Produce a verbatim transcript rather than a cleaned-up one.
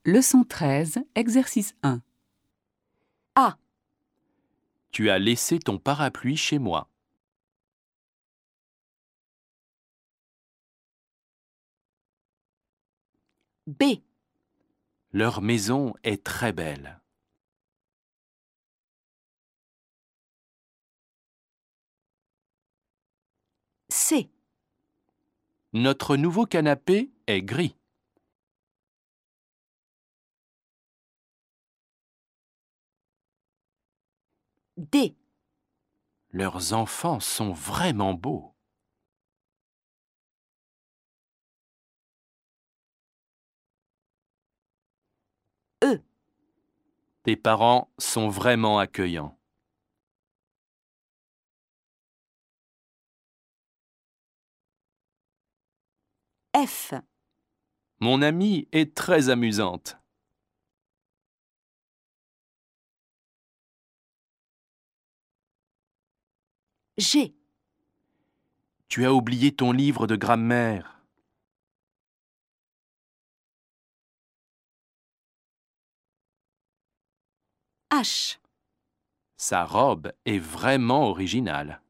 Leçon treize, exercice un. A. Tu as laissé ton parapluie chez moi. B. Leur maison est très belle. C. Notre nouveau canapé est gris. D. Leurs enfants sont vraiment beaux. E. Tes parents sont vraiment accueillants. F. Mon amie est très amusante. G. Tu as oublié ton livre de grammaire. H. Sa robe est vraiment originale.